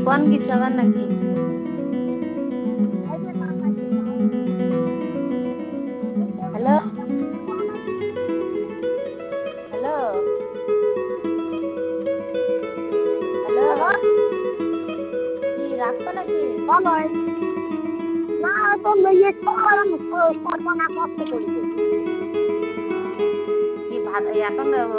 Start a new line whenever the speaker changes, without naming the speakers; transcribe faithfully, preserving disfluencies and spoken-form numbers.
কোন কিছু আবার নাকি? হ্যালো হ্যালো হ্যালো কি রাখছো নাকি?
না তো লইয়ে সর্বনা কষ্ট করি
কি ভাত এখন